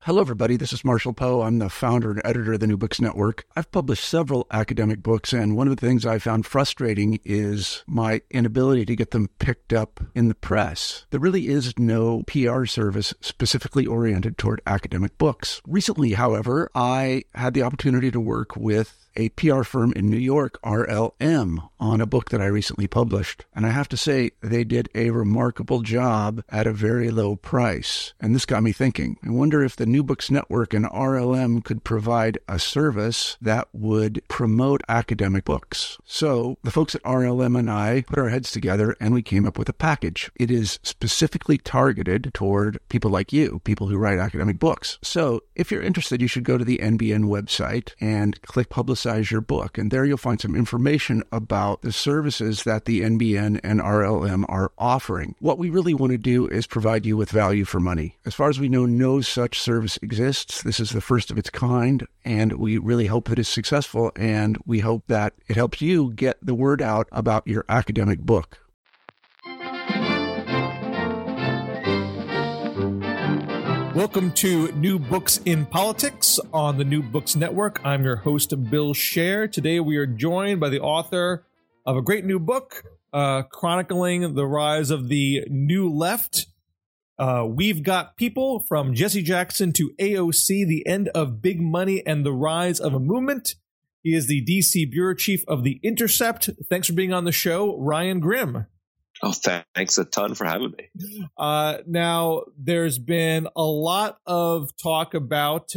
Hello, everybody. This is Marshall Poe. I'm the founder and editor of the New Books Network. I've published several academic books, and one of the things I found frustrating is my inability to get them picked up in the press. There really is no PR service specifically oriented toward academic books. Recently, however, I had the opportunity to work with a PR firm in New York, RLM, on a book that I recently published. And I have to say, they did a remarkable job at a very low price. And this got me thinking. I wonder if the New Books Network and RLM could provide a service that would promote academic books. So the folks at RLM and I put our heads together and we came up with a package. It is specifically targeted toward people like you, people who write academic books. So if you're interested, you should go to the NBN website and click Publicize Your Book. And there you'll find some information about the services that the NBN and RLM are offering. What we really want to do is provide you with value for money. As far as we know, no such service exists. This is the first of its kind, and we really hope that it's successful, and we hope that it helps you get the word out about your academic book. Welcome to New Books in Politics on the New Books Network. I'm your host, Bill Scher. Today we are joined by the author of a great new book chronicling the rise of the New Left. We've got people from Jesse Jackson to AOC, the end of big money and the rise of a movement. He is the D.C. Bureau Chief of The Intercept. Thanks for being on the show, Ryan Grim. Oh, thanks a ton for having me. Now, there's been a lot of talk about,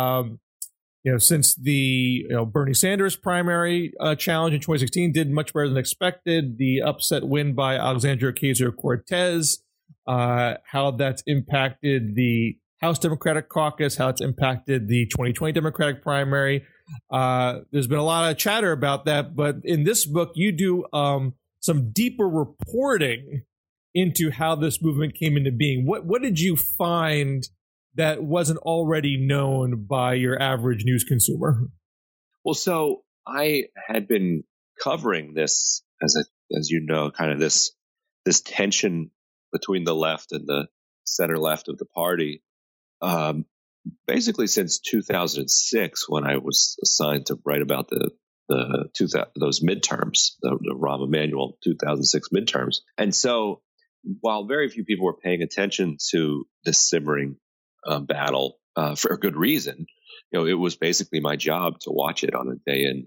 since the Bernie Sanders primary challenge in 2016 did much better than expected, the upset win by Alexandria Ocasio-Cortez, how that's impacted the House Democratic Caucus, how it's impacted the 2020 Democratic primary. There's been a lot of chatter about that, but in this book, you do some deeper reporting into how this movement came into being. What did you find that wasn't already known by your average news consumer? Well, so I had been covering this, as you know, kind of this tension between the left and the center left of the party, basically since 2006, when I was assigned to write about those midterms, the Rahm Emanuel 2006 midterms. And so while very few people were paying attention to this simmering battle for a good reason, it was basically my job to watch it on a day in,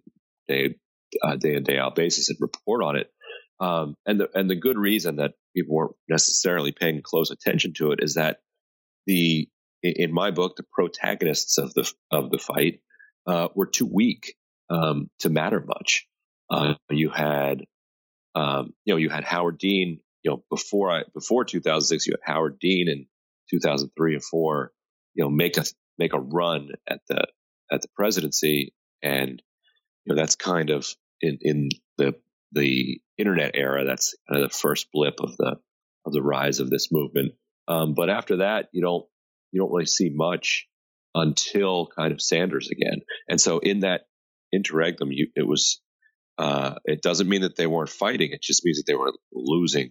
day out basis and report on it. And the good reason that people weren't necessarily paying close attention to it is that in my book, the protagonists of the fight were too weak to matter much. You had Howard Dean, before 2006, you had Howard Dean in 2003 and 4, make a run at the presidency. And, that's kind of in the internet era, that's kind of the first blip of the rise of this movement. But after that, you don't really see much until kind of Sanders again. And so in that interregnum, it doesn't mean that they weren't fighting. It just means that they were losing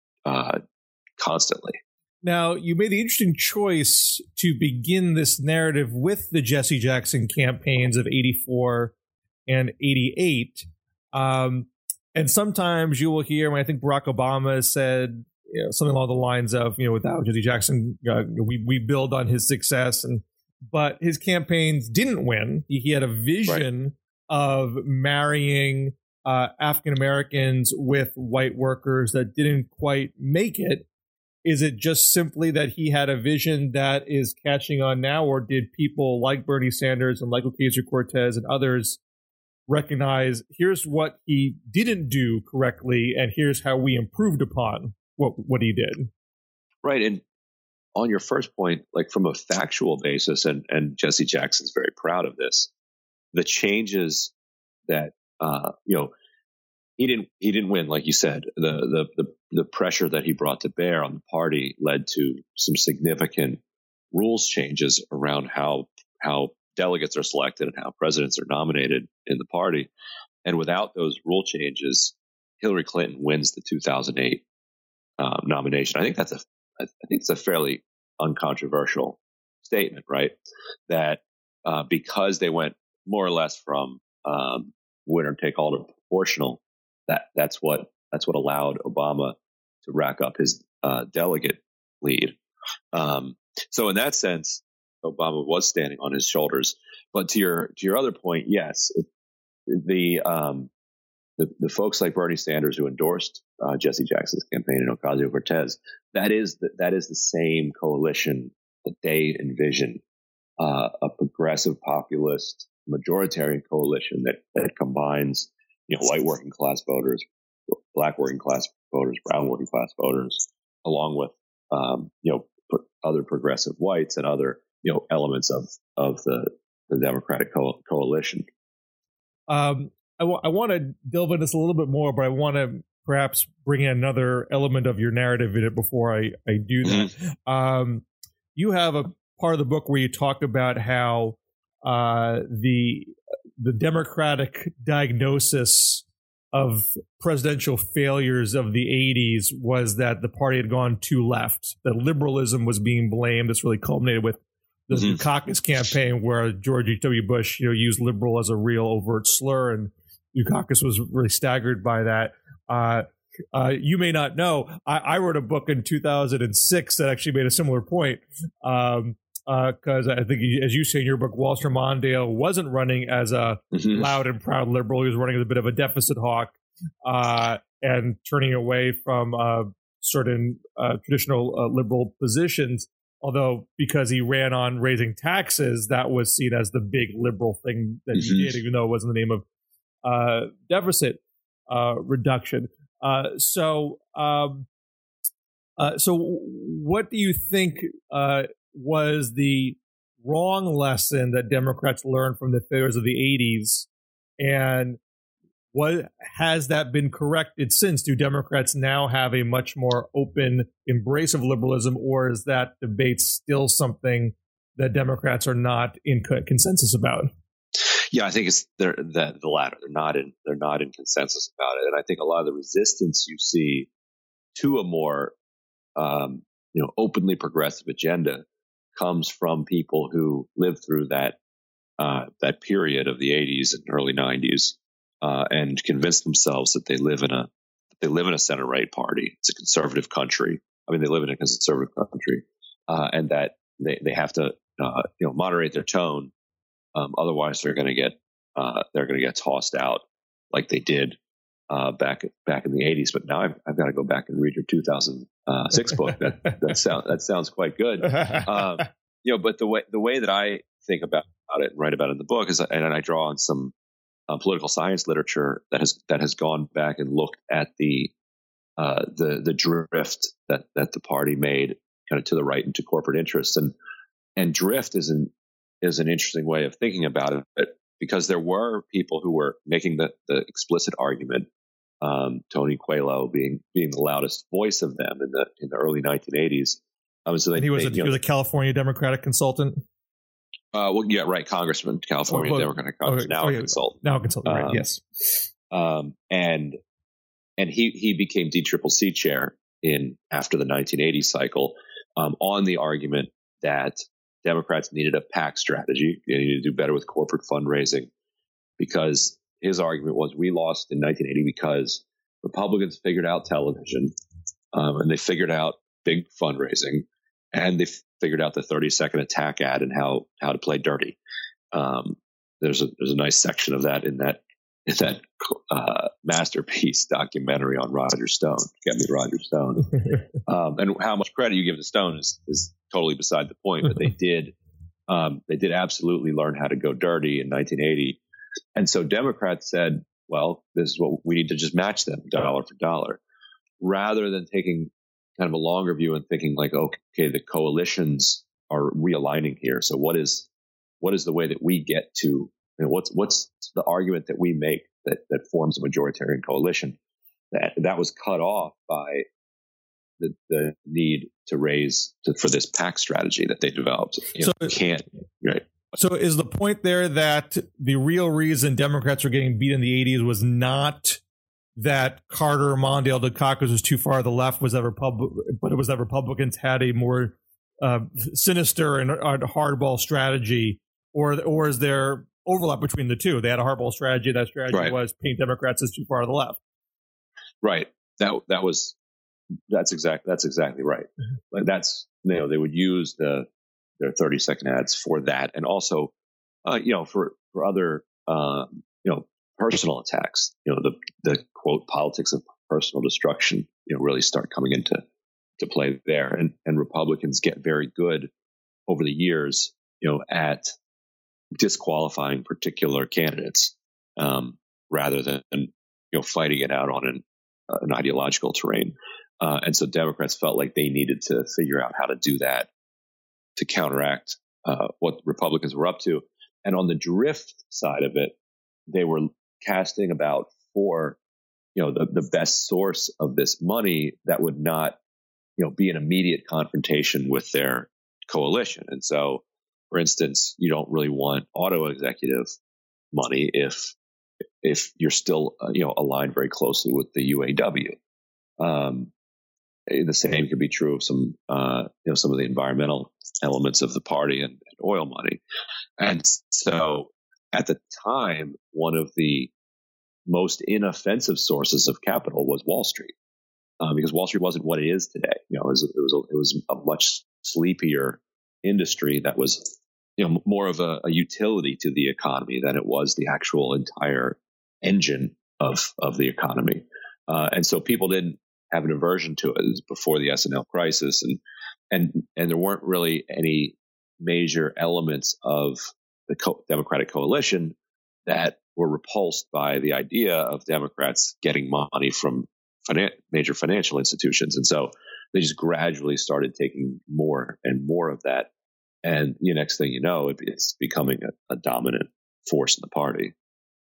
constantly. Now, you made the interesting choice to begin this narrative with the Jesse Jackson campaigns of 84 and 88. And sometimes you will hear, when I think Barack Obama has said something along the lines of, without Jesse Jackson, we build on his success. But his campaigns didn't win. He had a vision, right, of marrying African Americans with white workers that didn't quite make it. Is it just simply that he had a vision that is catching on now, or did people like Bernie Sanders and like Ocasio-Cortez and others recognize, here's what he didn't do correctly, and here's how we improved upon what he did? Right. And on your first point, like from a factual basis, and Jesse Jackson's very proud of this, the changes that he didn't win, like you said. The pressure that he brought to bear on the party led to some significant rules changes around how delegates are selected and how presidents are nominated in the party. And without those rule changes, Hillary Clinton wins the 2008 nomination. I think it's a fairly uncontroversial statement, right? That because they went more or less from winner take all to proportional, that's what allowed Obama to rack up his delegate lead. So in that sense, Obama was standing on his shoulders. But to your other point, yes, the folks like Bernie Sanders who endorsed Jesse Jackson's campaign and Ocasio-Cortez, that is the same coalition that they envision, a progressive populist majoritarian coalition that combines, white working class voters, black working class voters, brown working class voters, along with other progressive whites and other elements of the Democratic coalition. I want to delve into this a little bit more, but I want to perhaps bring in another element of your narrative in it before I do that. Mm-hmm. You have a part of the book where you talk about how the Democratic diagnosis of presidential failures of the 80s was that the party had gone too left, that liberalism was being blamed. This really culminated with the Dukakis campaign, where George H.W. Bush used liberal as a real overt slur, and Dukakis was really staggered by that. You may not know, I wrote a book in 2006 that actually made a similar point, because I think, as you say in your book, Walter Mondale wasn't running as a loud and proud liberal. He was running as a bit of a deficit hawk, and turning away from certain traditional liberal positions. Although, because he ran on raising taxes, that was seen as the big liberal thing that he did, even though it was in the name of deficit reduction. So what do you think was the wrong lesson that Democrats learned from the failures of the 80s, and what has that been corrected since? Do Democrats now have a much more open embrace of liberalism, or is that debate still something that Democrats are not in consensus about? Yeah, I think it's the latter. They're not in consensus about it, and I think a lot of the resistance you see to a more openly progressive agenda comes from people who lived through that period of the 80s and early 90s. And convince themselves that they live in a center right party. It's a conservative country. I mean, they live in a conservative country, and that they have to moderate their tone. Otherwise, they're going to get tossed out like they did back in the 80s. But now I've got to go back and read your 2006 book. That sounds quite good. But the way that I think about it and write about it in the book is, and I draw on some political science literature that has gone back and looked at the drift that the party made kind of to the right into corporate interests, and drift is an interesting way of thinking about it, because there were people who were making the explicit argument, Tony Coelho being the loudest voice of them in the early 1980s. He was a California Democratic consultant. Congressman, California Democratic Congress, consultant. Now consultant, right, yes. And he became DCCC chair after the 1980 cycle, on the argument that Democrats needed a PAC strategy. They needed to do better with corporate fundraising, because his argument was, we lost in 1980 because Republicans figured out television, and they figured out big fundraising, and they figured out the 30-second attack ad and how to play dirty. There's a nice section of that in that masterpiece documentary on Roger Stone. Get me Roger Stone. And how much credit you give to Stone is totally beside the point. But they did absolutely learn how to go dirty in 1980. And so Democrats said, well, this is what we need to just match them dollar for dollar, rather than taking kind of a longer view and thinking like, okay, the coalitions are realigning here. So what is the way that we get to, what's the argument that we make that forms a majoritarian coalition? That was cut off by the need to for this PAC strategy that they developed. Right. So is the point there that the real reason Democrats were getting beat in the 80s was not that Carter, Mondale, Dukakis was too far to the left, but it was that Republicans had a more sinister and hardball strategy, or is there overlap between the two? They had a hardball strategy. That strategy was paint Democrats as too far to the left. Right. That's exactly right. Like they would use their 30-second ads for that, and also for other personal attacks. The quote politics of personal destruction really start coming into play there, and Republicans get very good over the years at disqualifying particular candidates rather than fighting it out on an ideological terrain. And so Democrats felt like they needed to figure out how to do that to counteract what Republicans were up to. And on the drift side of it, they were casting about for the best source of this money that would not be an immediate confrontation with their coalition. And so, for instance, you don't really want auto executive money if you're still aligned very closely with the UAW. The same could be true of some of the environmental elements of the party and oil money. And so at the time, one of the most inoffensive sources of capital was Wall Street, because Wall Street wasn't what it is today. It was a much sleepier industry that was more of a utility to the economy than it was the actual entire engine of the economy. And so people didn't have an aversion to it. It was before the S&L crisis, and there weren't really any major elements of the Democratic coalition that were repulsed by the idea of Democrats getting money from major financial institutions. And so they just gradually started taking more and more of that. And the next thing you know, it's becoming a dominant force in the party.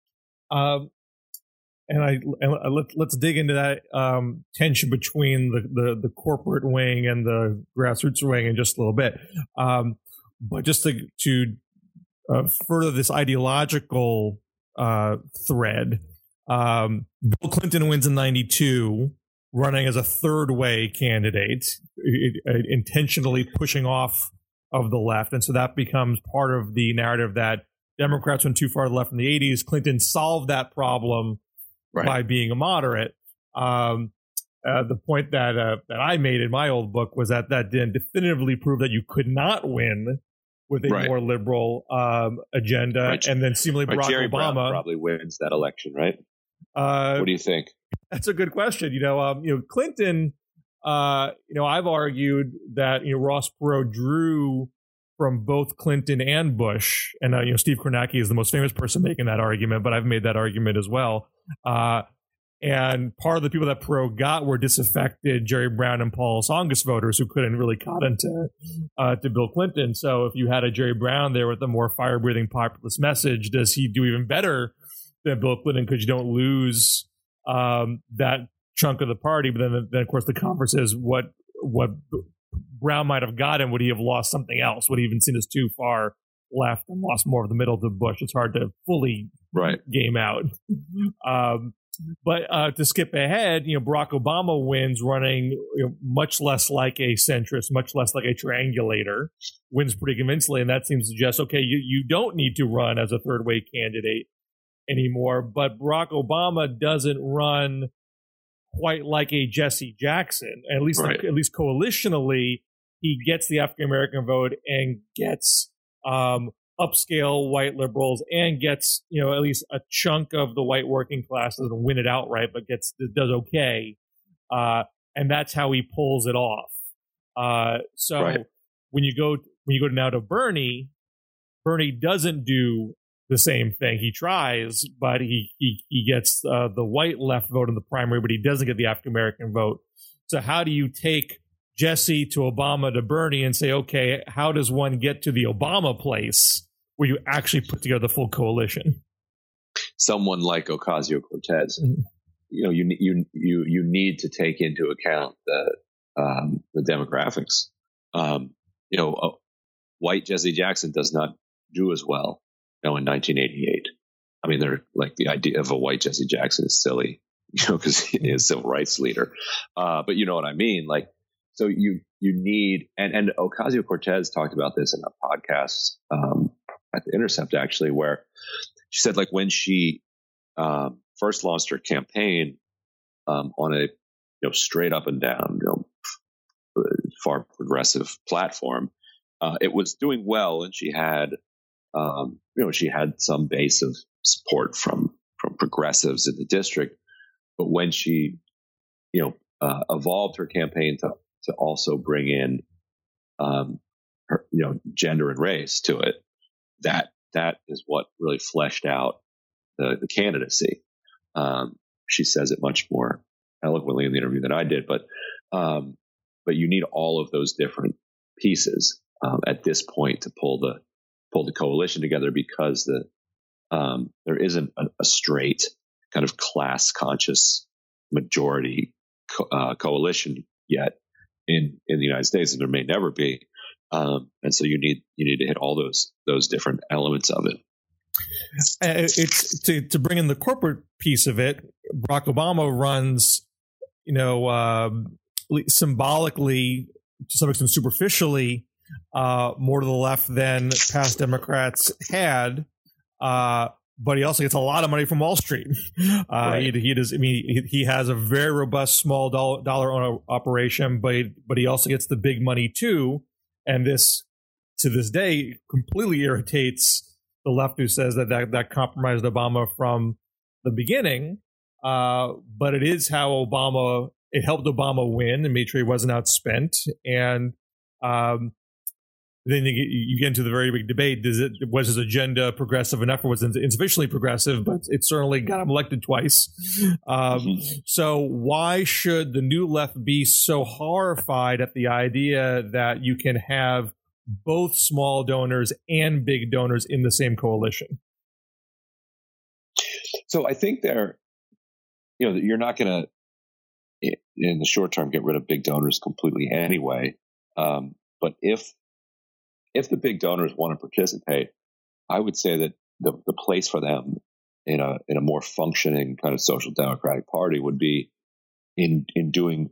Let's dig into that tension between the corporate wing and the grassroots wing in just a little bit. But just to further this ideological thread, Bill Clinton wins in 92, running as a third way candidate, intentionally pushing off of the left. And so that becomes part of the narrative that Democrats went too far to the left in the 80s. Clinton solved that problem by being a moderate. The point that I made in my old book was that didn't definitively prove that you could not win with a more liberal agenda. And then seemingly Barack Jerry Obama Brown probably wins that election, right? What do you think? That's a good question. Clinton, I've argued that, Ross Perot drew from both Clinton and Bush. And, Steve Kornacki is the most famous person making that argument, but I've made that argument as well. And part of the people that Perot got were disaffected Jerry Brown and Paul Tsongas voters who couldn't really cotton to Bill Clinton. So if you had a Jerry Brown there with a more fire-breathing populist message, does he do even better than Bill Clinton because you don't lose that chunk of the party? But then of course, the conference is what Brown might have gotten. Would he have lost something else? Would he even seen as too far left and lost more of the middle to Bush? It's hard to fully game out. But to skip ahead, Barack Obama wins running much less like a centrist, much less like a triangulator, wins pretty convincingly. And that seems to suggest, okay, you don't need to run as a third way candidate anymore. But Barack Obama doesn't run quite like a Jesse Jackson, at least coalitionally. He gets the African American vote and gets upscale white liberals and gets at least a chunk of the white working class. Doesn't win it outright, but does okay, and that's how he pulls it off. When you go now to Bernie doesn't do the same thing. He tries, but he gets the white left vote in the primary, but he doesn't get the African American vote. So how do you take Jesse to Obama to Bernie and say, okay, how does one get to the Obama place where you actually put together the full coalition? Someone like Ocasio-Cortez, you need to take into account the demographics. White Jesse Jackson does not do as well. In 1988, I mean, they're like the idea of a white Jesse Jackson is silly, because he is a civil rights leader. But you know what I mean? Like, So you need, and Ocasio-Cortez talked about this in a podcast at The Intercept, actually, where she said, like, when she first launched her campaign on a straight up and down, far progressive platform, it was doing well, and she had she had some base of support from progressives in the district. But when she evolved her campaign to also bring in her, gender and race to it, that is what really fleshed out the candidacy. She says it much more eloquently in the interview than I did, but you need all of those different pieces at this point to pull the coalition together, because there isn't a straight kind of class conscious majority coalition yet in the United States, and there may never be. And so you need to hit all those different elements of it. It's to bring in the corporate piece of it. Barack Obama runs, symbolically, to some extent superficially, more to the left than past Democrats had. But he also gets a lot of money from Wall Street. Right. He does. I mean, he has a very robust small dollar operation, but he also gets the big money too. And this, to this day, completely irritates the left, who says that compromised Obama from the beginning. But it is how it helped Obama win and made sure he wasn't outspent. And then you get into the very big debate. Was his agenda progressive enough, or was it insufficiently progressive? But it certainly got him elected twice. So why should the new left be so horrified at the idea that you can have both small donors and big donors in the same coalition? So I think you're not going to, in the short term, get rid of big donors completely anyway. But if the big donors want to participate, I would say that the place for them in a more functioning kind of social democratic party would be in doing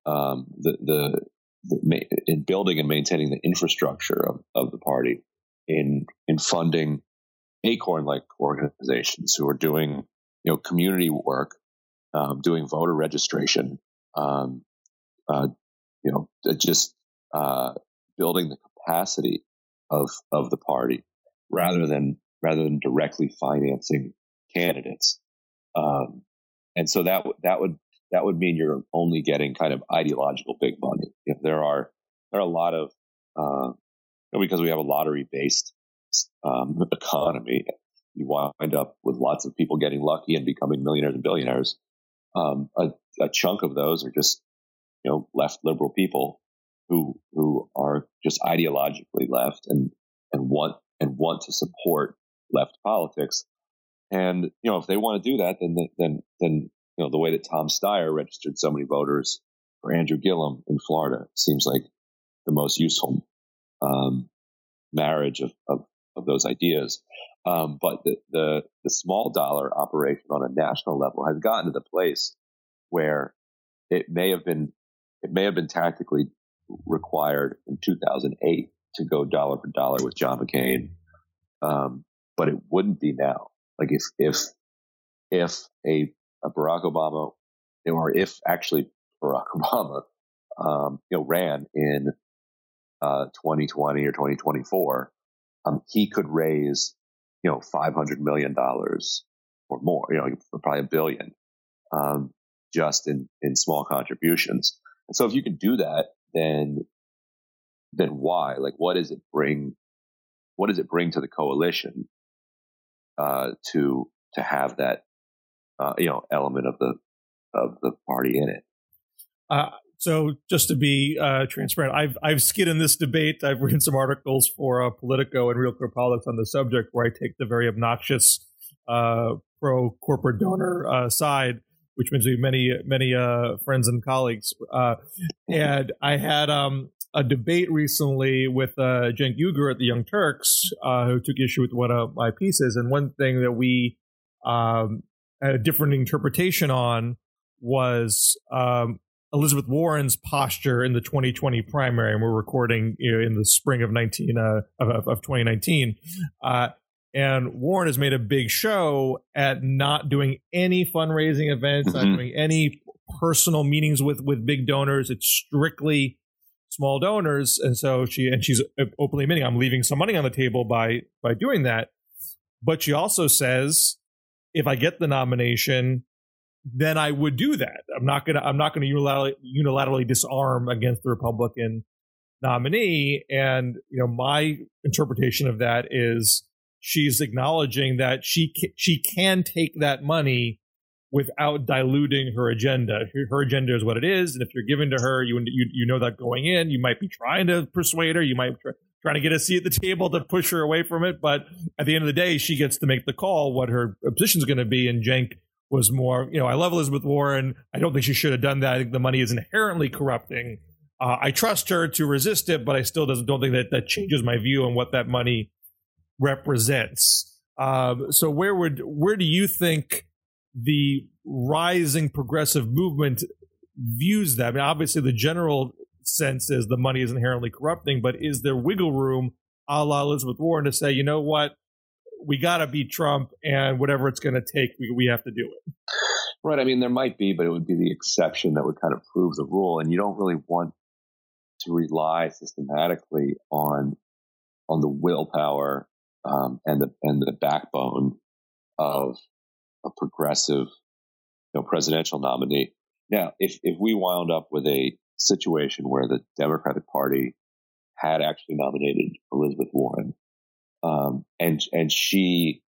in building and maintaining the infrastructure of the party, in funding Acorn-like organizations who are doing community work, doing voter registration, just building the capacity of the party rather than directly financing candidates. And so that would mean you're only getting kind of ideological big money. If there are a lot of because we have a lottery based economy, you wind up with lots of people getting lucky and becoming millionaires and billionaires. A chunk of those are just left liberal people who are just ideologically left and want to support left politics. And if they want to do that, then the way that Tom Steyer registered so many voters for Andrew Gillum in Florida seems like the most useful marriage of those ideas. But the small dollar operation on a national level has gotten to the place where it may have been tactically required in 2008 to go dollar for dollar with John McCain, but it wouldn't be now. Like if a Barack Obama, or if actually Barack Obama, ran in 2020 or 2024, he could raise $500 million or more, probably $1 billion, just in small contributions. And so if you could do that, then why? Like, what does it bring to the coalition to have that element of the party in it? So just to be transparent, I've skid in this debate. I've written some articles for Politico and Real Clear Politics on the subject, where I take the very obnoxious pro corporate donor side, which means we have many friends and colleagues. And I had a debate recently with Cenk Uygur at the Young Turks, who took issue with one of my pieces. And one thing that we had a different interpretation on was Elizabeth Warren's posture in the 2020 primary, and we're recording in the spring of 2019. And Warren has made a big show at not doing any fundraising events, not doing any personal meetings with big donors. It's strictly small donors, and so she's openly admitting, I'm leaving some money on the table by doing that. But she also says, if I get the nomination, then I would do that. I'm not gonna unilaterally disarm against the Republican nominee. And my interpretation of that is she's acknowledging that she can take that money without diluting her agenda. Her agenda is what it is, and if you're giving to her, you know that going in, you might be trying to persuade her, you might be trying to get a seat at the table to push her away from it, but at the end of the day, she gets to make the call what her position is going to be. And Cenk was more, I love Elizabeth Warren. I don't think she should have done that. I think the money is inherently corrupting. I trust her to resist it, but I still don't think that changes my view on what that money represents. So where do you think the rising progressive movement views that? I mean, obviously the general sense is the money is inherently corrupting, but is there wiggle room a la Elizabeth Warren to say, you know what, we got to beat Trump, and whatever it's going to take, we have to do it? Right. I mean, there might be, but it would be the exception that would kind of prove the rule. And you don't really want to rely systematically on the willpower and the backbone of a progressive presidential nominee. Now, if we wound up with a situation where the Democratic Party had actually nominated Elizabeth Warren, and she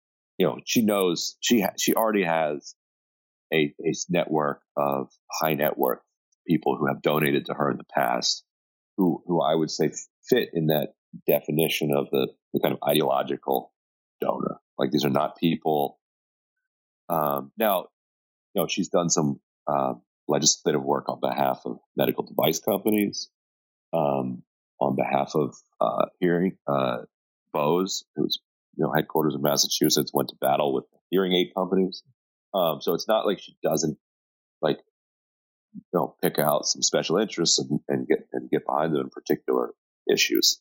knows she already has a network of high net worth people who have donated to her in the past, who I would say fit in that definition of the kind of ideological donor. Like, these are not people. Now, she's done some legislative work on behalf of medical device companies, on behalf of hearing Bose, who's headquarters in Massachusetts, went to battle with hearing aid companies. So it's not like she doesn't pick out some special interests and get behind them in particular issues.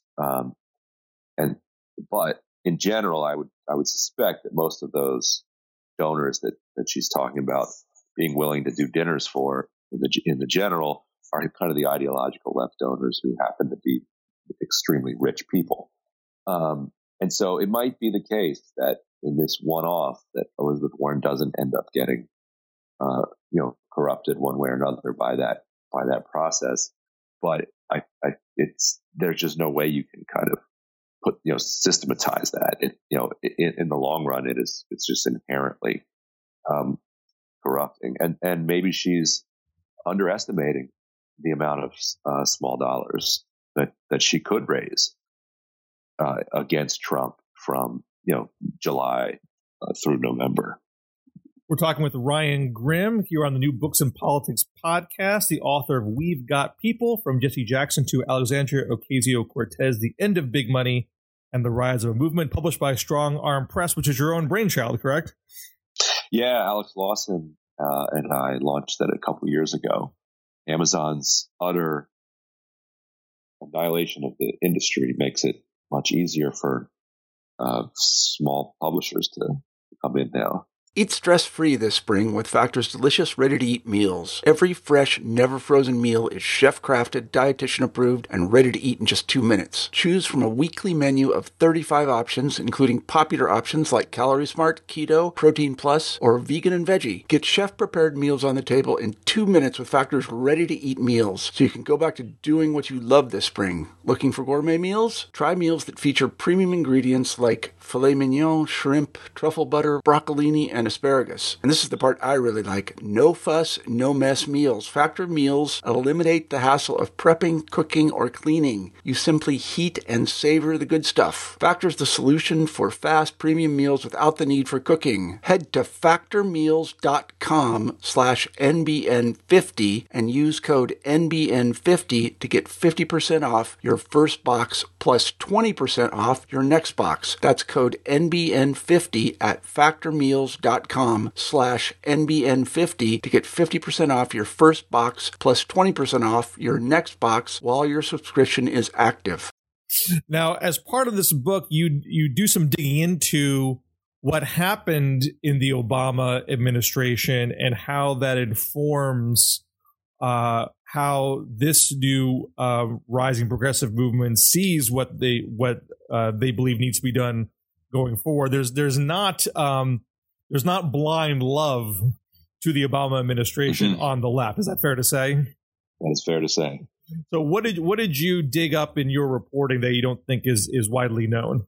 But in general, I would suspect that most of those donors that she's talking about being willing to do dinners for in the general are kind of the ideological left donors who happen to be extremely rich people. And so it might be the case that in this one-off that Elizabeth Warren doesn't end up getting, corrupted one way or another by that process. But there's just no way you can kind of systematize that. In the long run, it's just inherently corrupting, and maybe she's underestimating the amount of small dollars that she could raise against Trump from July through November. We're talking with Ryan Grim here on the New Books in Politics podcast, the author of We've Got People, From Jesse Jackson to Alexandria Ocasio-Cortez, The End of Big Money and the Rise of a Movement, published by Strong Arm Press, which is your own brainchild, correct? Yeah, Alex Lawson and I launched that a couple years ago. Amazon's utter annihilation of the industry makes it much easier for small publishers to come in now. Eat stress-free this spring with Factor's delicious, ready-to-eat meals. Every fresh, never-frozen meal is chef-crafted, dietitian-approved, and ready to eat in just 2 minutes. Choose from a weekly menu of 35 options, including popular options like Calorie Smart, Keto, Protein Plus, or Vegan and Veggie. Get chef-prepared meals on the table in 2 minutes with Factor's ready-to-eat meals, so you can go back to doing what you love this spring. Looking for gourmet meals? Try meals that feature premium ingredients like filet mignon, shrimp, truffle butter, broccolini, and asparagus. And this is the part I really like. No fuss, no mess meals. Factor meals eliminate the hassle of prepping, cooking, or cleaning. You simply heat and savor the good stuff. Factor's the solution for fast premium meals without the need for cooking. Head to factormeals.com/NBN50 and use code NBN50 to get 50% off your first box plus 20% off your next box. That's code NBN50 at factormeals.com/NBN50 to get 50% off your first box plus 20% off your next box while your subscription is active. Now, as part of this book, you do some digging into what happened in the Obama administration and how that informs how this new rising progressive movement sees what they believe needs to be done going forward. There's not blind love to the Obama administration on the left. Is that fair to say? That is fair to say. So what did you dig up in your reporting that you don't think is widely known?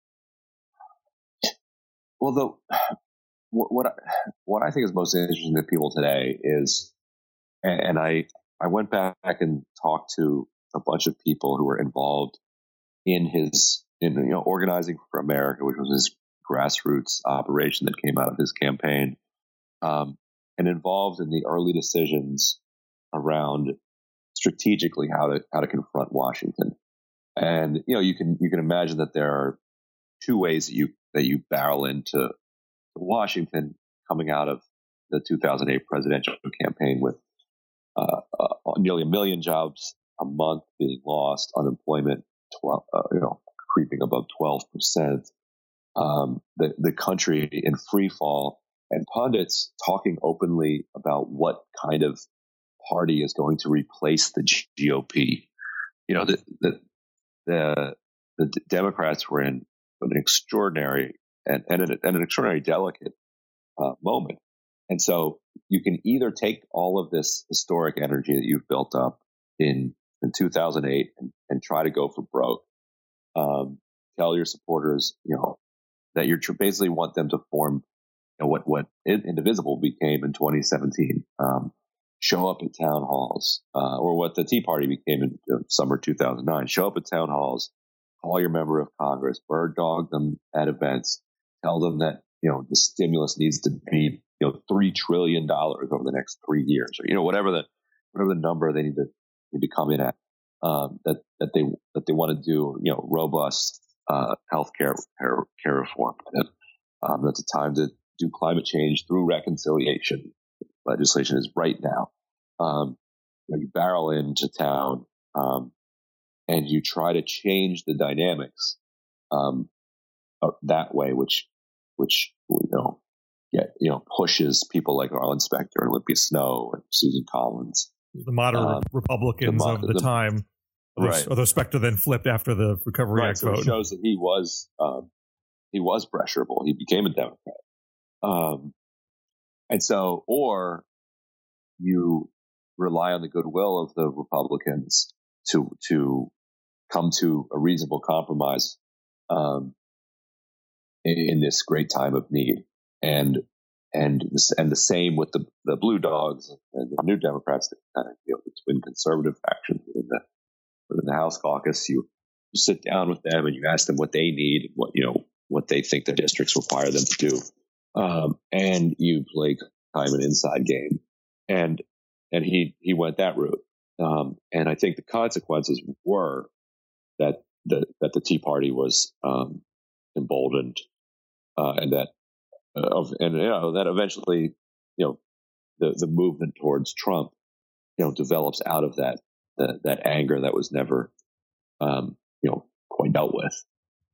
Well, what I think is most interesting to people today is, and I went back and talked to a bunch of people who were involved in Organizing for America, which was his grassroots operation that came out of his campaign, and involved in the early decisions around strategically how to confront Washington. And you can imagine that there are two ways that you barrel into Washington coming out of the 2008 presidential campaign with nearly 1 million jobs a month being lost, unemployment creeping above 12%, the country in free fall, and pundits talking openly about what kind of party is going to replace the GOP. The Democrats were in an extraordinary and an extraordinary delicate moment. And so you can either take all of this historic energy that you've built up in 2008 and try to go for broke. Tell your supporters, that you basically want them to form what Indivisible became in 2017. Show up at town halls, or what the Tea Party became in summer 2009. Show up at town halls, call your member of Congress, bird dog them at events, tell them that the stimulus needs to be $3 trillion over the next 3 years, or whatever the number they need to come in at. That they want to do robust healthcare reform. That's a time to do climate change through reconciliation. Legislation is right now. You barrel into town and you try to change the dynamics that way, which pushes people like Arlen Specter and Olympia Snow and Susan Collins, the moderate Republicans of the time. Right. Although Specter then flipped after the Recovery Act vote. It shows that he was pressurable. He became a Democrat. And so, or you rely on the goodwill of the Republicans to come to a reasonable compromise in this great time of need, and the same with the Blue Dogs and the New Democrats, the twin conservative factions within the House caucus. You sit down with them and you ask them what they need, what they think the districts require them to do. And you play kind of an inside game, and he went that route. And I think the consequences were that the Tea Party was emboldened, and that eventually, the movement towards Trump, develops out of that anger that was never, quite dealt with.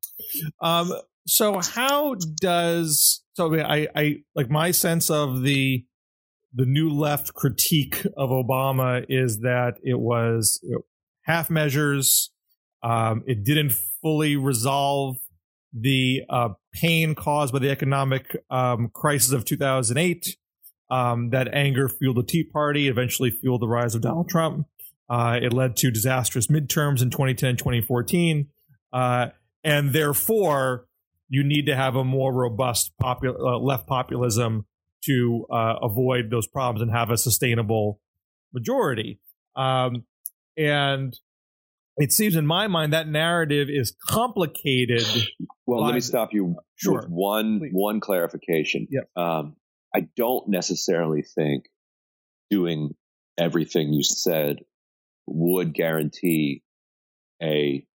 So how does I like my sense of the new left critique of Obama is that it was half measures. It didn't fully resolve the pain caused by the economic crisis of 2008. That anger fueled the Tea Party, eventually fueled the rise of Donald Trump. It led to disastrous midterms in 2010, 2014. And therefore, you need to have a more robust left populism to avoid those problems and have a sustainable majority. And it seems in my mind that narrative is complicated. Well, let me stop you with one clarification. Yep. I don't necessarily think doing everything you said would guarantee a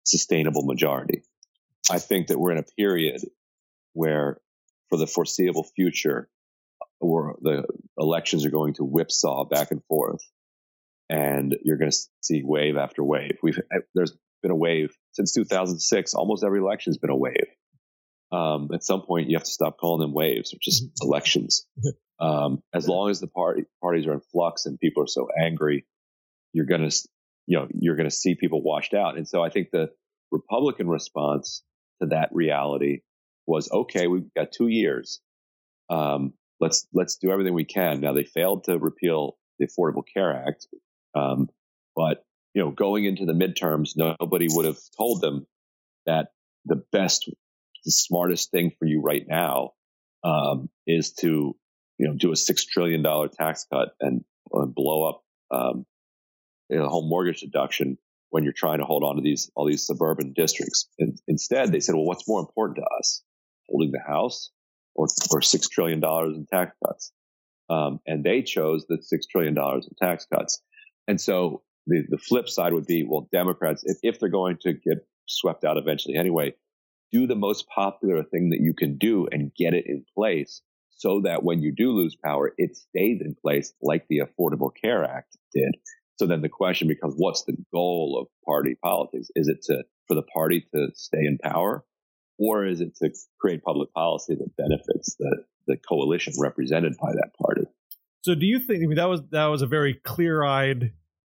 sustainable majority. I think that we're in a period where, for the foreseeable future, where the elections are going to whipsaw back and forth, and you're going to see wave after wave. There's been a wave since 2006. Almost every election has been a wave. At some point, you have to stop calling them waves, or just elections. As long as the parties are in flux and people are so angry, you're going to see people washed out. And so I think the Republican response to that reality was, okay, we've got 2 years. Let's do everything we can. Now, they failed to repeal the Affordable Care Act, but going into the midterms, nobody would have told them that the smartest thing for you right now is to do a $6 trillion tax cut and blow up the home mortgage deduction when you're trying to hold on to all these suburban districts. And instead, they said, well, what's more important to us, holding the House or $6 trillion in tax cuts? And they chose the $6 trillion in tax cuts. And so the flip side would be, well, Democrats, if they're going to get swept out eventually anyway, do the most popular thing that you can do and get it in place so that when you do lose power, it stays in place like the Affordable Care Act did. So then the question becomes, what's the goal of party politics? Is it for the party to stay in power, or is it to create public policy that benefits the coalition represented by that party? So do you think that was a very clear-eyed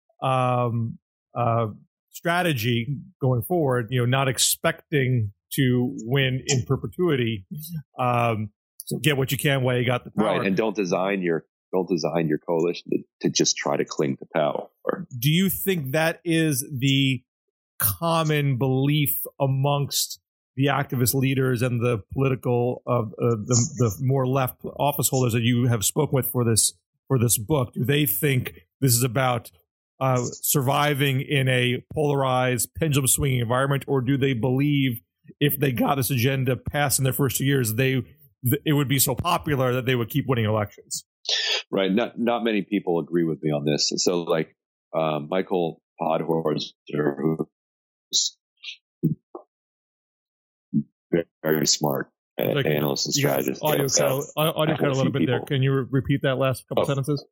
strategy going forward, not expecting to win in perpetuity. So get what you can while you got the power. Right, and don't design your coalition to just try to cling to power. Do you think that is the common belief amongst the activist leaders and the political the more left office holders that you have spoken with for this book? Do they think this is about surviving in a polarized, pendulum swinging environment, or do they believe if they got this agenda passed in their first 2 years, it would be so popular that they would keep winning elections? Right. Not many people agree with me on this. And so, like Michael Podhorzer, who's very smart analyst and strategist. Audio cut a little bit there. Can you repeat that last couple sentences?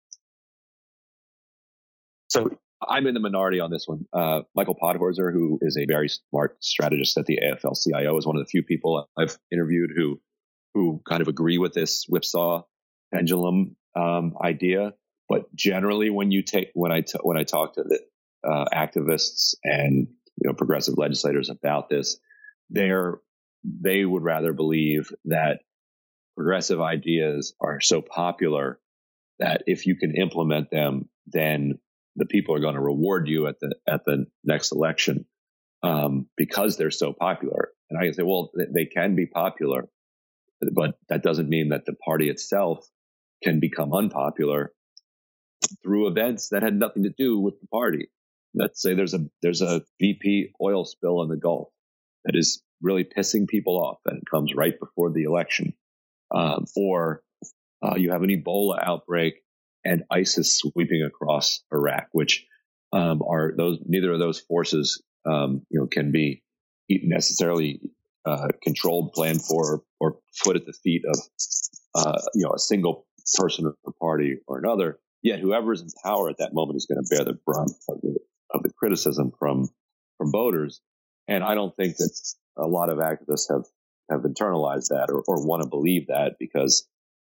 So I'm in the minority on this one. Michael Podhorzer, who is a very smart strategist at the AFL-CIO, is one of the few people I've interviewed who kind of agree with this whipsaw pendulum idea. But generally, when I talk to the activists and progressive legislators about this, they would rather believe that progressive ideas are so popular that if you can implement them, then the people are going to reward you at the next election because they're so popular. And I can say, well, they can be popular, but that doesn't mean that the party itself can become unpopular through events that had nothing to do with the party. Let's say there's a BP oil spill in the Gulf that is really pissing people off, and it comes right before the election, or you have an Ebola outbreak and ISIS sweeping across Iraq, which neither of those forces can be necessarily controlled, planned for, or put at the feet of a single person or party or another. Yet whoever's in power at that moment is going to bear the brunt of the criticism from voters. And I don't think that a lot of activists have internalized that or want to believe that, because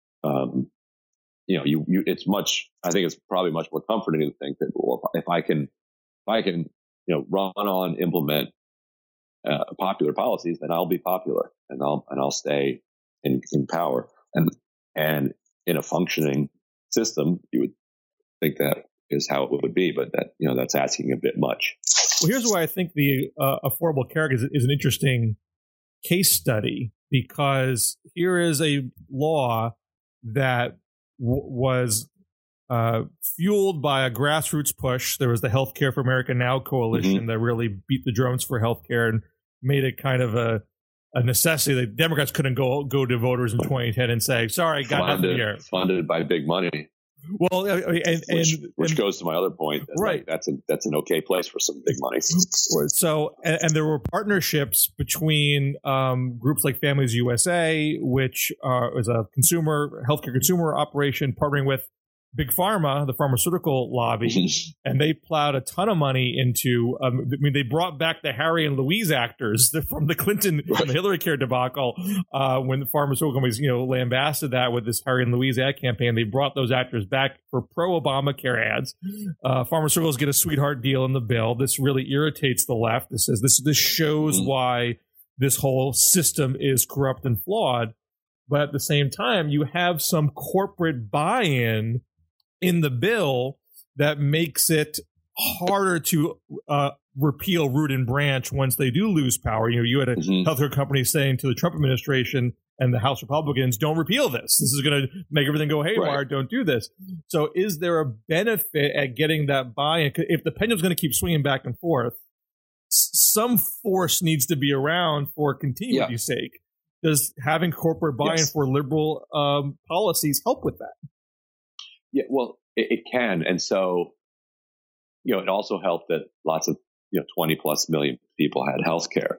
I think it's probably much more comforting to think that, well, if I can run on, implement popular policies, then I'll be popular and I'll stay in power. And in a functioning system, you would think that is how it would be, but that's asking a bit much. Well, here's why I think the Affordable Care Act is an interesting case study, because here is a law that was fueled by a grassroots push. There was the Healthcare for America Now coalition that really beat the drums for healthcare and made it kind of a necessity that Democrats couldn't go to voters in 2010 and say, sorry, got nothing here. Funded by big money. Well, which goes to my other point. Right. Like, that's an okay place for some big money. So, and there were partnerships between groups like Families USA, which is a healthcare consumer operation, partnering with Big Pharma, the pharmaceutical lobby, and they plowed a ton of money into. They brought back the Harry and Louise actors from the Clinton and the Hillary Care debacle when the pharmaceutical companies, lambasted that with this Harry and Louise ad campaign. They brought those actors back for pro-Obamacare ads. Pharmaceuticals get a sweetheart deal in the bill. This really irritates the left. This says this shows why this whole system is corrupt and flawed. But at the same time, you have some corporate buy-in in the bill that makes it harder to repeal root and branch once they do lose power. You had a healthcare company saying to the Trump administration and the House Republicans, don't repeal this. This is going to make everything go haywire. Right. Don't do this. So is there a benefit at getting that buy-in? If the pendulum's going to keep swinging back and forth, some force needs to be around for continuity's sake. Does having corporate buy-in for liberal policies help with that? Yeah, well, it can. And so, it also helped that lots of, 20 plus million people had health care.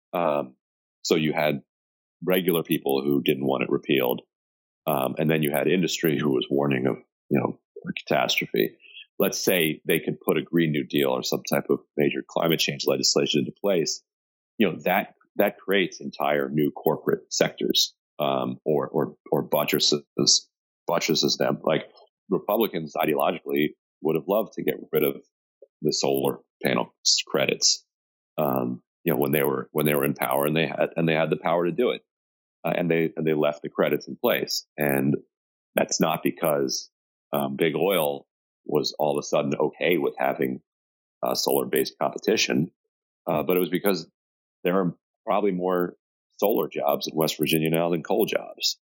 So you had regular people who didn't want it repealed. And then you had industry who was warning of, a catastrophe. Let's say they could put a Green New Deal or some type of major climate change legislation into place. That creates entire new corporate sectors, or buttresses them. Like, Republicans ideologically would have loved to get rid of the solar panel credits, when they were in power, and they had the power to do it, and they left the credits in place. And that's not because big oil was all of a sudden okay with having solar-based competition, but it was because there are probably more solar jobs in West Virginia now than coal jobs.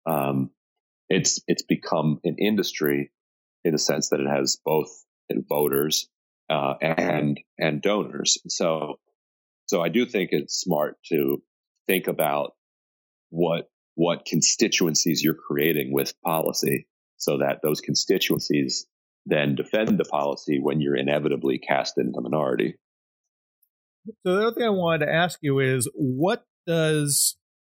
It's become an industry in the sense that it has both voters and donors. So I do think it's smart to think about what constituencies you're creating with policy, so that those constituencies then defend the policy when you're inevitably cast in the minority. So the other thing I wanted to ask you is, what does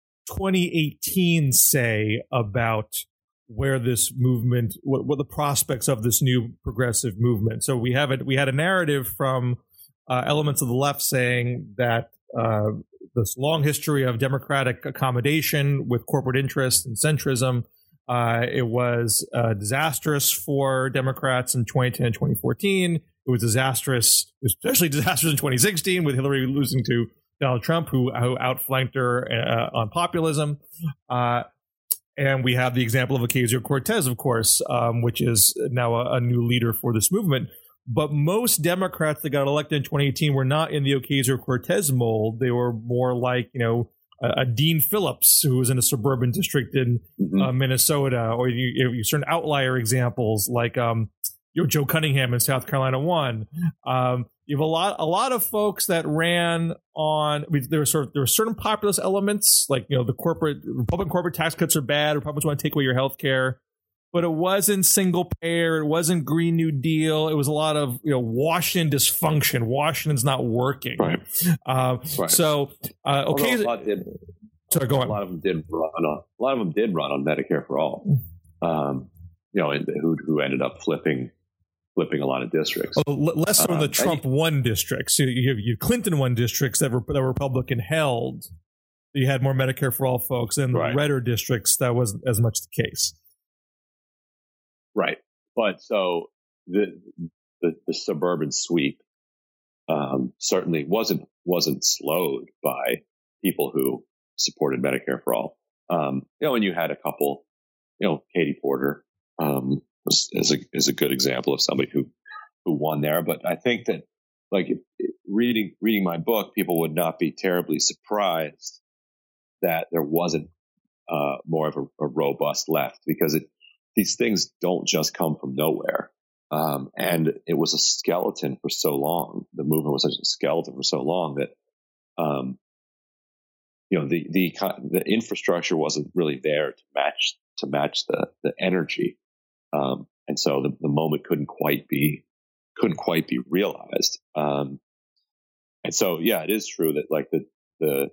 2018 say about where this movement, what the prospects of this new progressive movement? So we had a narrative from elements of the left saying that this long history of democratic accommodation with corporate interests and centrism, it was disastrous for Democrats in 2010 and 2014. It was disastrous, especially disastrous in 2016 with Hillary losing to Donald Trump, who outflanked her on populism. And we have the example of Ocasio-Cortez, of course, which is now a new leader for this movement. But most Democrats that got elected in 2018 were not in the Ocasio-Cortez mold. They were more like, a Dean Phillips, who was in a suburban district in Minnesota, or you certain outlier examples like Joe Cunningham in South Carolina won. You have a lot of folks that ran on. There were certain populist elements, like the Republican corporate tax cuts are bad. Republicans want to take away your health care, but it wasn't single payer. It wasn't Green New Deal. It was a lot of Washington dysfunction. Washington's not working. Right. Right. So okay. Sorry, go on. A lot of them did run on Medicare for all. Who ended up flipping a lot of districts. Less so in the Trump won districts. So you Clinton won districts that were Republican held. You had more Medicare for all folks. And the redder districts, that wasn't as much the case. Right. But so the suburban sweep certainly wasn't slowed by people who supported Medicare for all. And you had a couple, Katie Porter, is a good example of somebody who won there. But I think that, like, reading my book, people would not be terribly surprised that there wasn't more of a robust left, because these things don't just come from nowhere. And it was a skeleton for so long. The movement was such a skeleton for so long that, the infrastructure wasn't really there to match the energy. and so the moment couldn't quite be realized. And so, yeah, it is true that like the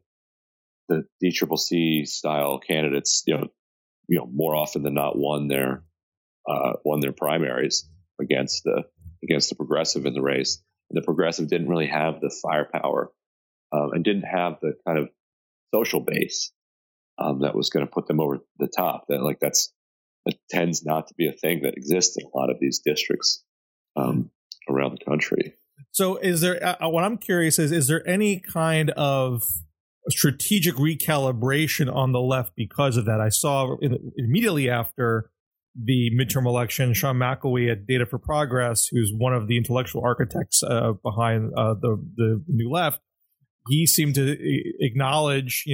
DCCC style candidates, more often than not won their primaries against the progressive in the race. And the progressive didn't really have the firepower and didn't have the kind of social base that was going to put them over the top. That tends not to be a thing that exists in a lot of these districts around the country. So is there, what I'm curious is there any kind of strategic recalibration on the left because of that? I saw immediately after the midterm election, Sean McElwee at Data for Progress, who's one of the intellectual architects behind the New Left, he seemed to acknowledge,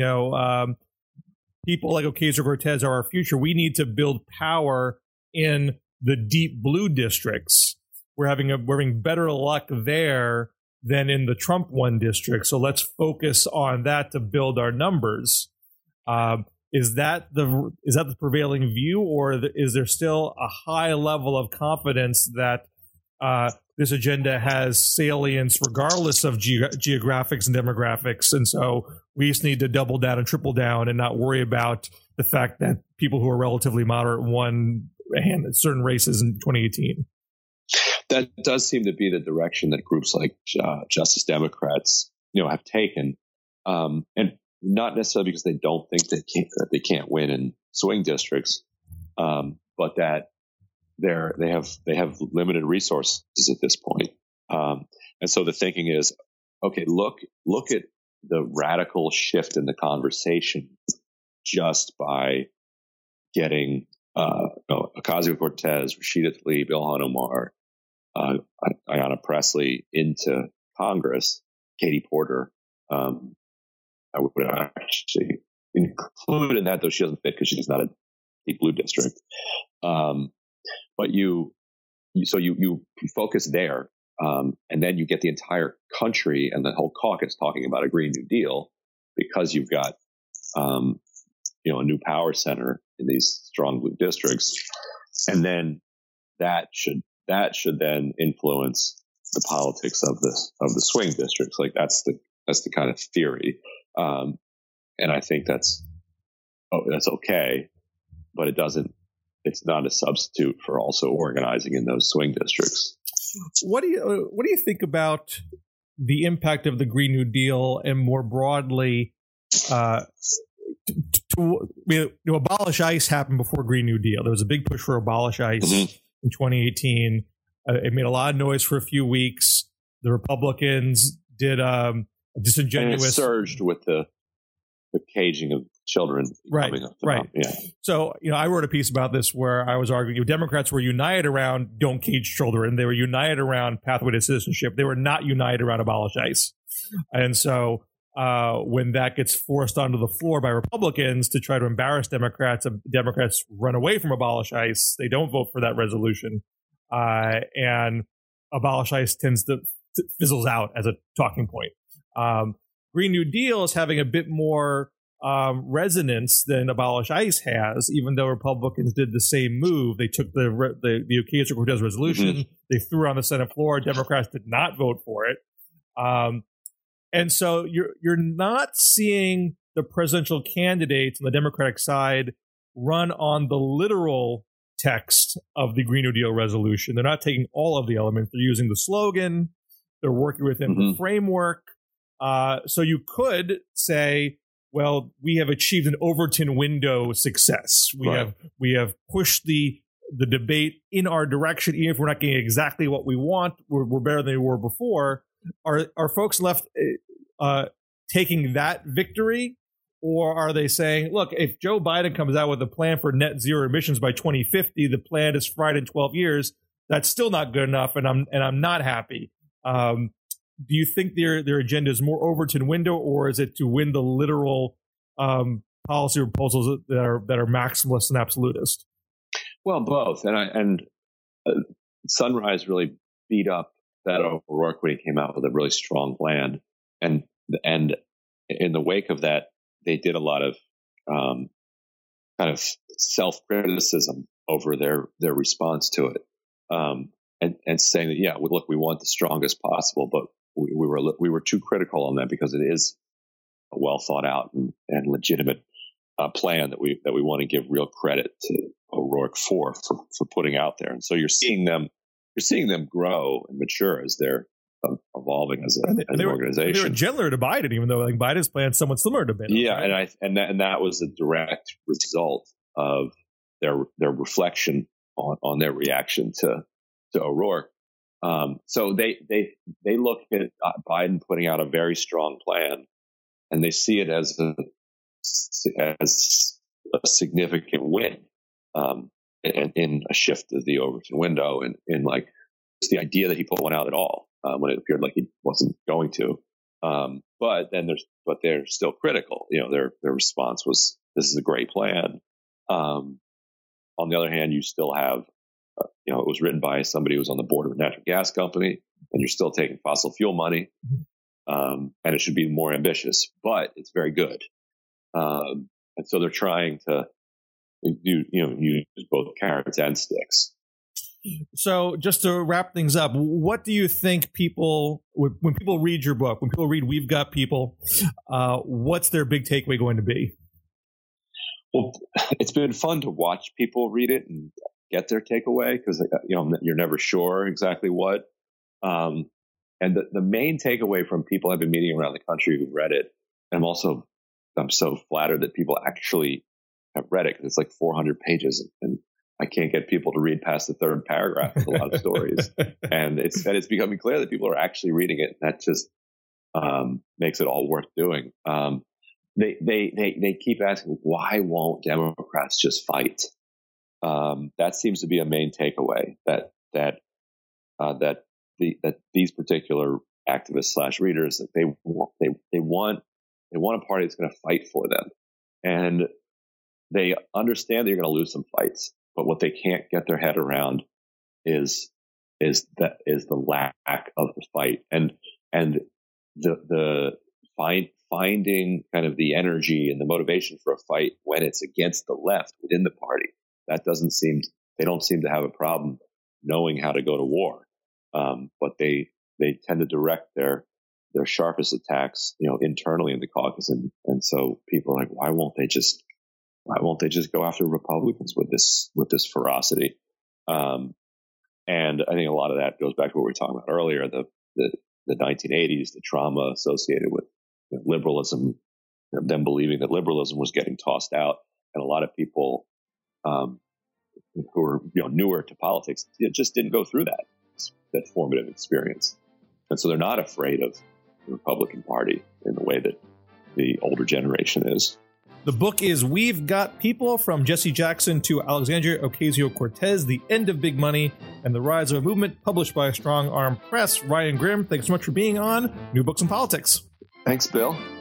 people like Ocasio-Cortez are our future. We need to build power in the deep blue districts. We're having better luck there than in the Trump won district. So let's focus on that to build our numbers. Is that the prevailing view, or is there still a high level of confidence that this agenda has salience regardless of geographics and demographics, and so we just need to double down and triple down and not worry about the fact that people who are relatively moderate won certain races in 2018? That does seem to be the direction that groups like Justice Democrats, have taken, and not necessarily because they don't think that they can't win in swing districts, but that they have limited resources at this point, and so the thinking is, okay, look at the radical shift in the conversation just by getting Ocasio-Cortez, Rashida Tlaib, Ilhan Omar, Ayanna Pressley into Congress, Katie Porter. I would actually include in that, though she doesn't fit because she's not a deep blue district. But you focus there, and then you get the entire country and the whole caucus talking about a Green New Deal because you've got a new power center in these strong blue districts, and then that should then influence the politics of the swing districts. Like that's the kind of theory, and I think that's okay, but it's not a substitute for also organizing in those swing districts. What do you think about the impact of the Green New Deal and more broadly, to abolish ICE happened before Green New Deal. There was a big push for abolish ICE in 2018. It made a lot of noise for a few weeks. The Republicans did a disingenuous... And it surged with the caging of children. Right. Yeah. So, I wrote a piece about this where I was arguing Democrats were united around don't cage children. They were united around pathway to citizenship. They were not united around abolish ICE. And so when that gets forced onto the floor by Republicans to try to embarrass Democrats, Democrats run away from abolish ICE. They don't vote for that resolution. And abolish ICE tends to fizzles out as a talking point. Green New Deal is having a bit more resonance than abolish ICE has, even though Republicans did the same move. They took the Ocasio-Cortez resolution, they threw it on the Senate floor. Democrats did not vote for it. And so you're not seeing the presidential candidates on the Democratic side run on the literal text of the Green New Deal resolution. They're not taking all of the elements. They're using the slogan. They're working within the framework. So you could say, well, we have achieved an Overton window success. We have pushed the debate in our direction, even if we're not getting exactly what we want. We're better than we were before. Are folks left taking that victory, or are they saying, look, if Joe Biden comes out with a plan for net zero emissions by 2050, the plan is fried in 12 years. That's still not good enough, and I'm not happy. Do you think their agenda is more Overton window, or is it to win the literal policy proposals that are maximalist and absolutist? Well, both. And Sunrise really beat up Beto O'Rourke when he came out with a really strong plan, and in the wake of that, they did a lot of kind of self-criticism over their response to it. and saying that, yeah, look, we want the strongest possible, but we were too critical on that because it is a well thought out and legitimate plan that we want to give real credit to O'Rourke for putting out there. And so you're seeing them grow and mature as they're evolving as an organization. They were gentler to Biden, even though Biden's plan is somewhat similar to Biden. Yeah, right? and that was a direct result of their reflection on their reaction to O'Rourke. So they look at Biden putting out a very strong plan, and they see it as a significant win, in a shift of the Overton window, and in like just the idea that he put one out at all when it appeared like he wasn't going to. But they're still critical. Their response was, "This is a great plan." On the other hand, you still have, it was written by somebody who was on the board of a natural gas company, and you're still taking fossil fuel money, and it should be more ambitious, but it's very good. And so they're trying to use both carrots and sticks. So just to wrap things up, what do you think when people read your book, when people read We've Got People, what's their big takeaway going to be? Well, it's been fun to watch people read it and get their takeaway because, you're never sure exactly what. And the main takeaway from people I've been meeting around the country who've read it, and I'm so flattered that people actually have read it because it's like 400 pages and I can't get people to read past the third paragraph with a lot of stories. And it's becoming clear that people are actually reading it. And that just makes it all worth doing. They keep asking, why won't Democrats just fight? That seems to be a main takeaway that these particular activists / readers, they want a party that's going to fight for them, and they understand that you're going to lose some fights. But what they can't get their head around is the lack of the fight and the finding kind of the energy and the motivation for a fight when it's against the left within the party. They don't seem to have a problem knowing how to go to war. But they tend to direct their sharpest attacks, internally in the caucus. And so people are like, why won't they just go after Republicans with this ferocity? And I think a lot of that goes back to what we were talking about earlier, the 1980s, the trauma associated with liberalism, them believing that liberalism was getting tossed out. And a lot of people who are newer to politics just didn't go through that formative experience. And so they're not afraid of the Republican Party in the way that the older generation is. The book is We've Got People, From Jesse Jackson to Alexandria Ocasio-Cortez, The End of Big Money and the Rise of a Movement, published by Strong Arm Press. Ryan Grim, thanks so much for being on New Books in Politics. Thanks, Bill.